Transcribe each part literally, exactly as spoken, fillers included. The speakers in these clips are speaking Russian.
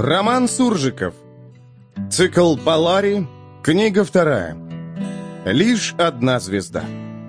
Роман Суржиков. Цикл «Полари». Книга вторая. Лишь одна звезда.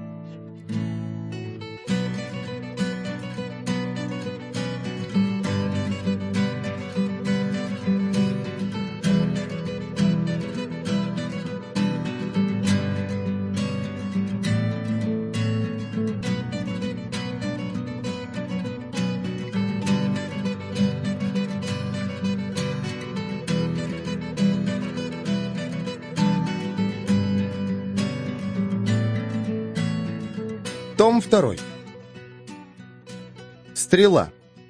Том второй. Стрела.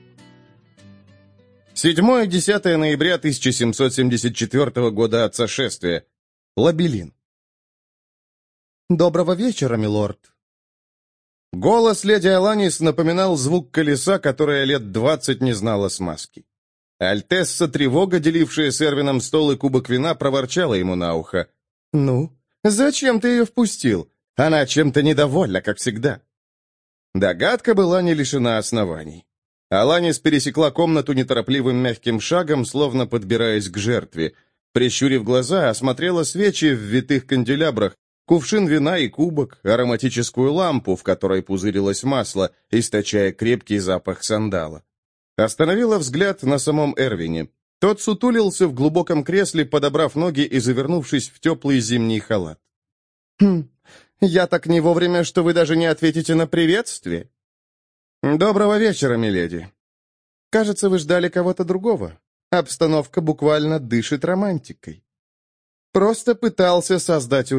седьмое-десятое ноября тысяча семьсот семьдесят четвёртого года от сошествия. Лабелин. «Доброго вечера, милорд». Голос леди Аланис напоминал звук колеса, которое лет двадцать не знало смазки. Альтесса Тревога, делившая с Эрвином стол и кубок вина, проворчала ему на ухо. «Ну, зачем ты ее впустил? Она чем-то недовольна, как всегда». Догадка была не лишена оснований. Аланис пересекла комнату неторопливым мягким шагом, словно подбираясь к жертве. Прищурив глаза, осмотрела свечи в витых канделябрах, кувшин вина и кубок, ароматическую лампу, в которой пузырилось масло, источая крепкий запах сандала. Остановила взгляд на самом Эрвине. Тот сутулился в глубоком кресле, подобрав ноги и завернувшись в теплый зимний халат. «Хм, я так не вовремя, что вы даже не ответите на приветствие». «Доброго вечера, миледи». «Кажется, вы ждали кого-то другого. Обстановка буквально дышит романтикой». «Просто пытался создать